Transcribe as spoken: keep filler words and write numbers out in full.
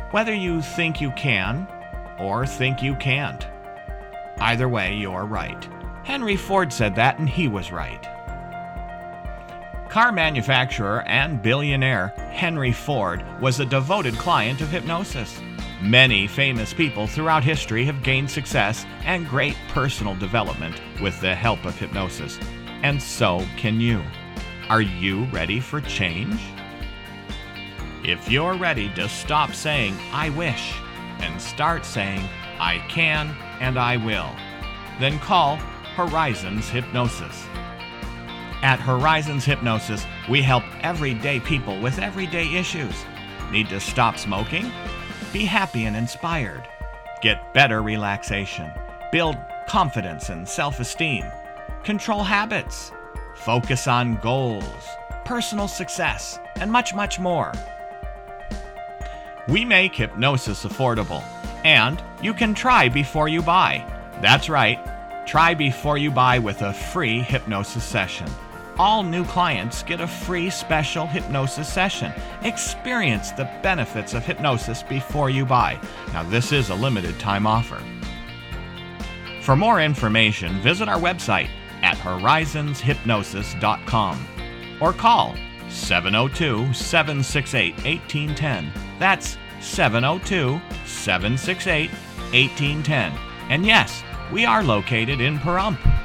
whether you think you can or think you can't. Either way, you're right. Henry Ford said that, and he was right. Car manufacturer and billionaire Henry Ford was a devoted client of hypnosis. Many famous people throughout history have gained success and great personal development with the help of hypnosis, and so can you. Are you ready for change? If you're ready to stop saying, "I wish," and start saying, "I can and I will," then call Horizons Hypnosis. At Horizons Hypnosis, we help everyday people with everyday issues. Need to stop smoking? Be happy and inspired. Get better relaxation. Build confidence and self-esteem. Control habits. Focus on goals, personal success, and much, much more. We make hypnosis affordable, and you can try before you buy. That's right. Try before you buy with a free hypnosis session. All new clients get a free special hypnosis session. Experience the benefits of hypnosis before you buy. Now, this is a limited time offer. For more information, visit our website at horizons hypnosis dot com or call seven oh two, seven six eight, one eight one zero. That's seven oh two, seven six eight, one eight one zero. And yes, we are located in Pahrump.